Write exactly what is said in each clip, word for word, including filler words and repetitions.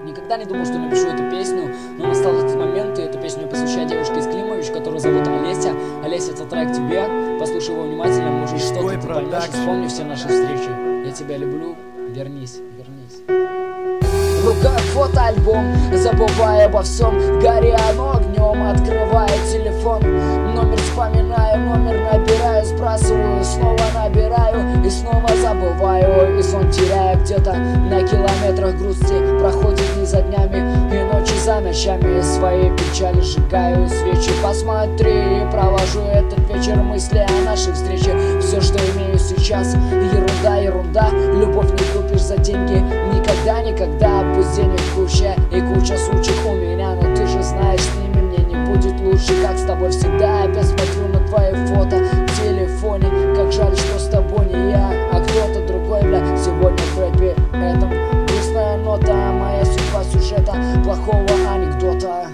Никогда не думал, что напишу эту песню, но настал этот момент, и эту песню я посвящаю девушке из Климович, которую зовут Олеся. Олеся, это трек тебе, послушай его внимательно, может что-то ты поймешь, вспомни все наши встречи. Я тебя люблю, вернись, вернись. В руках фотоальбом, забывая обо всем, горя оно огнем, открывая телефон. Номер вспоминаю, номер набираю, сбрасываю, снова набираю и снова забываю. И сон теряю где-то на километрах грусти, проходит дни за днями и ночи за ночами. Свои печали сжигаю, свечи посмотри, и провожу этот вечер мысли о нашей встрече. Все, что имею сейчас, ерунда, ерунда, любовь не купишь за деньги, никогда, никогда. Пусть денег куча и куча сучек у меня, но ты же знаешь, с ними мне не будет лучше, как с тобой всегда. Опять смотрю на твои фото в телефоне, как жаль, что с тобой не я, а кто-то другой, бля. Сегодня в рэпе этом грустная нота, моя судьба сюжета плохого анекдота.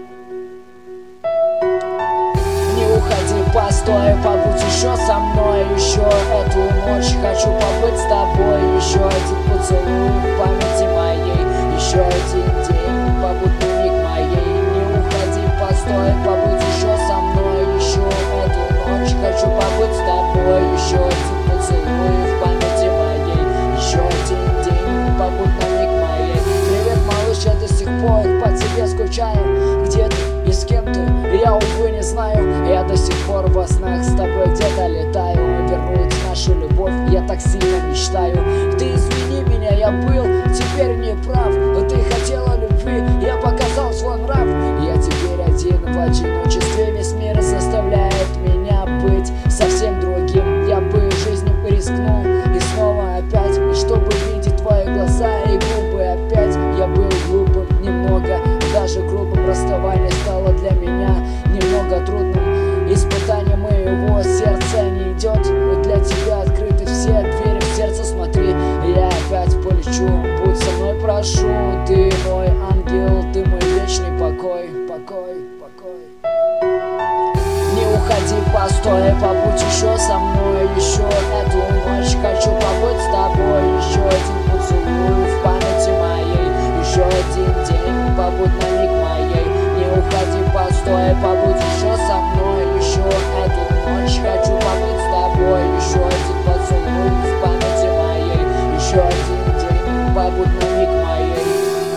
Не уходи, постой, побудь еще со мной, еще эту ночь хочу побыть с тобой. Еще один поцелуй в памяти моей, еще один день, побудь на миг моей. Не уходи, постой, побудь еще со мной, еще эту ночь хочу побыть с тобой. Еще один поцелуй в памяти моей, еще один день, побудь на миг моей. Привет, малыш, я до сих пор по тебе скучаю. Где ты и с кем ты, я, увы, не знаю. Я до сих пор во снах с тобой где-то летаю. Вернуть нашу любовь я так сильно мечтаю. Ты извини меня, я был теперь не прав, но ты хотела любви, я показал свой нрав. Я теперь один в одиночестве, весь мир заставляет меня быть совсем другим. Я бы жизнью рискнул и снова опять, и чтобы видеть твои глаза и губы опять. Я был глупым немного, даже грубым. Расставание стало для меня немного трудным испытанием моего сердца не идет. Для тебя открыты все двери в сердце, смотри, я опять полечу. Будь со мной, прошу, ты мой ангел, ты мой вечный покой, покой, покой. Не уходи, постой, побудь еще со мной, еще эту ночь хочу побыть с тобой. Еще один поцелуй в памяти моей, еще один день, побудь на миг моей. Не уходи, постой, побудь еще со мной, еще эту ночь хочу побыть с тобой. Еще один поцелуй в памяти моей, еще один день, побудь на миг моей.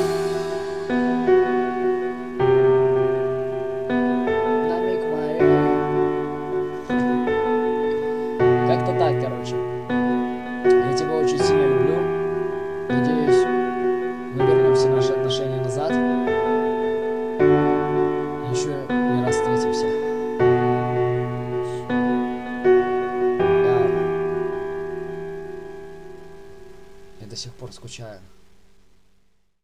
На миг моей. Как-то так, короче. Я тебя очень сильно люблю. Надеюсь, мы вернем все наши отношения назад. Еще не раз встретимся. Я... Я до сих пор скучаю.